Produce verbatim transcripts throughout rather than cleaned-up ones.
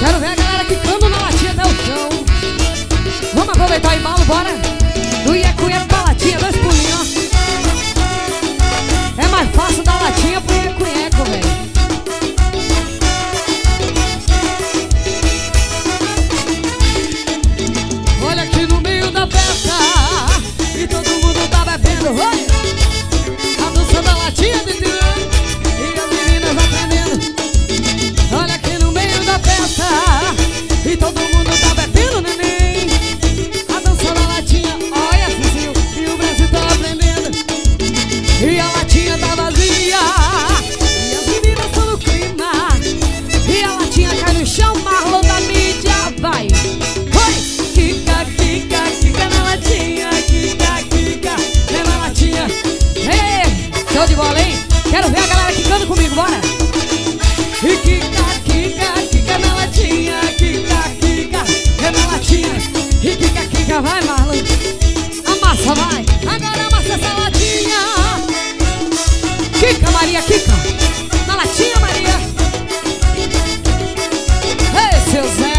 Quero ver a galera quicando na latinha até o chão. Vamos aproveitar o embalo, bora. Do Ieco-Ieco pra latinha, dois pulinhos. É mais fácil da latinha pro Ieco-Ieco, velho. Olha aqui no meio da festa e todo mundo tá bebendo. Oi! A dança da latinha, Didi, e as meninas aprendendo. Olha aqui no meio da festa e todo mundo tá bebendo, neném. A dança da latinha, olha, Cizinho, e o Brasil tá aprendendo. E a latinha tá vazia e as meninas estão no clima. E a latinha cai no chão, Marlon da mídia vai. Oi! Kika, kika, kika na latinha. Kika, kika, é na latinha. Ei, show de bola, hein? Quero ver a galera quicando comigo, bora! E kika, kika, kika na latinha. Kika, kika, é na latinha. E kika, kika, vai, Marlon. Amassa, vai. Agora amassa essa latinha. Kika, Maria, kika. Na latinha, Maria. Ei, seu Zé.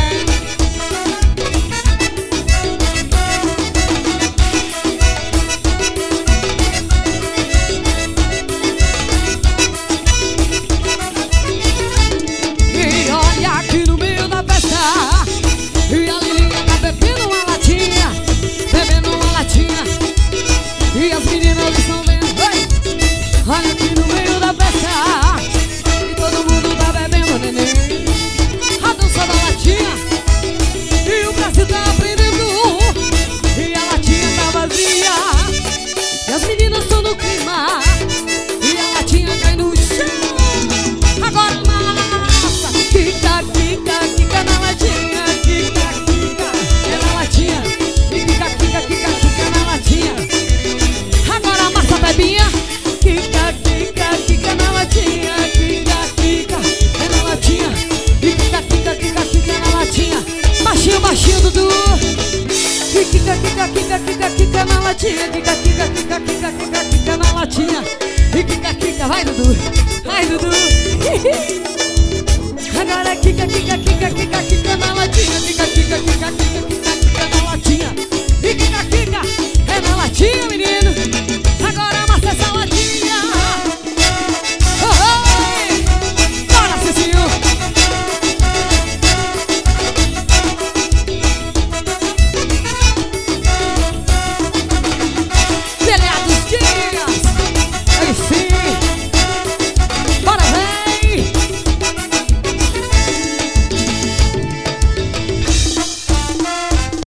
E olha aqui no meio da festa e a Lilinha tá bebendo uma latinha. Bebendo uma latinha. E as meninas estão vendo. Oi! Olha aqui no meio da festa e todo mundo tá bebendo, neném. A dança da latinha e o Brasil tá aprendendo. E a latinha tá vazia e as meninas estão no clima. E a latinha cai no chão. Agora massa. Kika, kika, kika na latinha. Kika, kika, é na latinha. E kika, kika, kika, kika na latinha. Agora amassa, bebinha. Kika, kika, kika na latinha. Kika, kika, é na latinha. E kika, kika, kika, kika na latinha. Baixinho, baixinho, Dudu. E kika, kika, kika, kika, kika na latinha. Kika, kika, kika, kika, kika, kika na latinha. E kika, kika, vai, Dudu. Vai, Dudu.